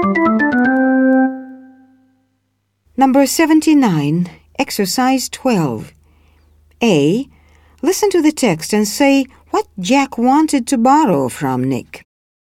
Number 79, Exercise 12. A. Listen to the text and say what Jack wanted to borrow from Nick.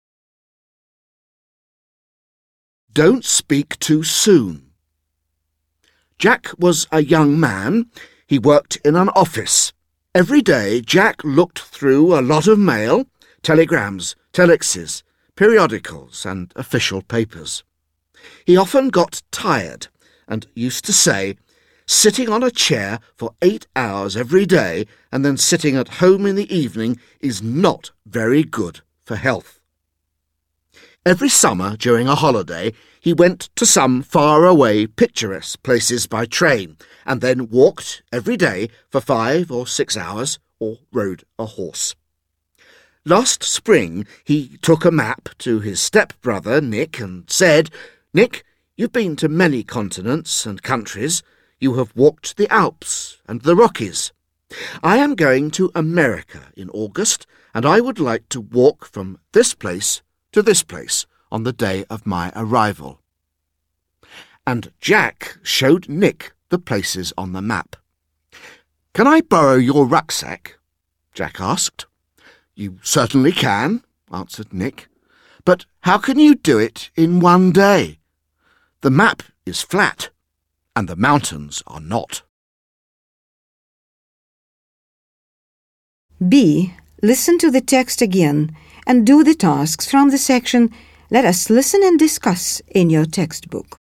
Don't speak too soon. Jack was a young man. He worked in an office. Every day Jack looked through a lot of mail, telegrams, telexes, periodicals and official papers. He often got tired and used to say, "Sitting on a chair for 8 hours every day and then sitting at home in the evening is not very good for health." Every summer during a holiday he went to some far-away picturesque places by train and then walked every day for 5 or 6 hours or rode a horse. Last spring he took a map to his stepbrother Nick and said, "Nick, you've been to many continents and countries. You have walked the Alps and the Rockies. I am going to America in August, and I would like to walk from this place to this place on the day of my arrival." And Jack showed Nick the places on the map. "Can I borrow your rucksack?" Jack asked. "You certainly can," answered Nick. "But how can you do it in one day? The map is flat, and the mountains are not." B. Listen to the text again and do the tasks from the section "Let us listen and discuss" in your textbook.